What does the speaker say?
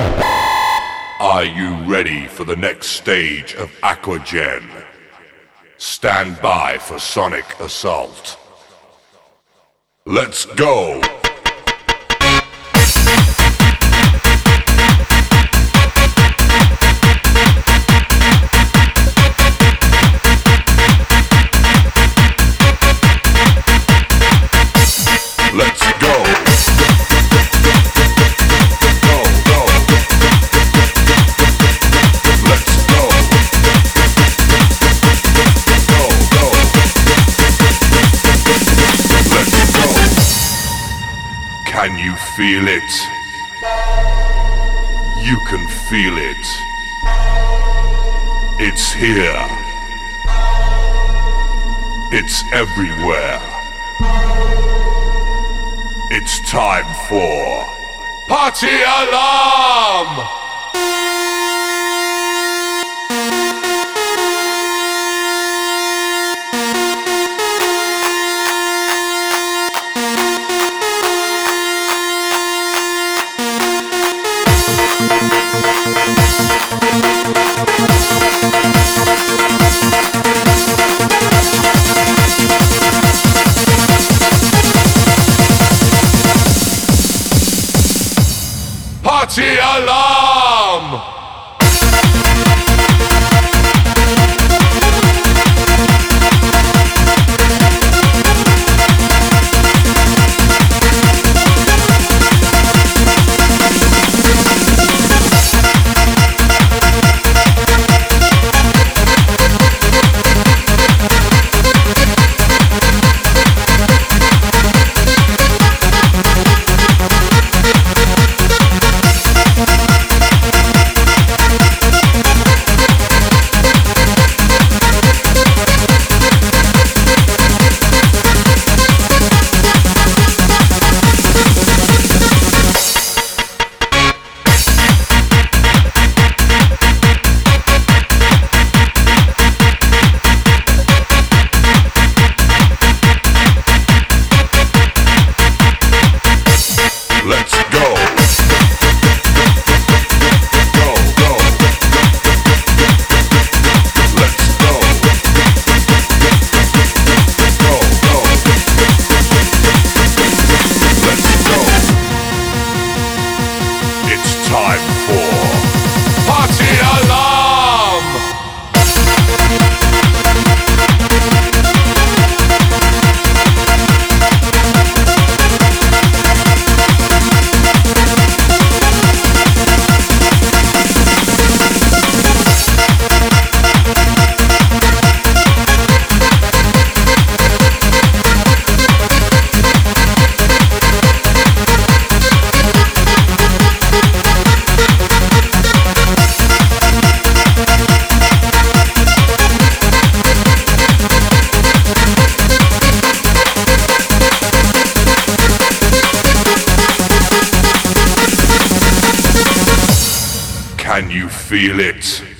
Are you ready for the next stage of Aquagen? Stand by for Sonic Assault. Let's go! Let's go! Can you feel it? You can feel it. It's here. It's everywhere. It's time for Party Alarm! Party Alarm! Can you feel it?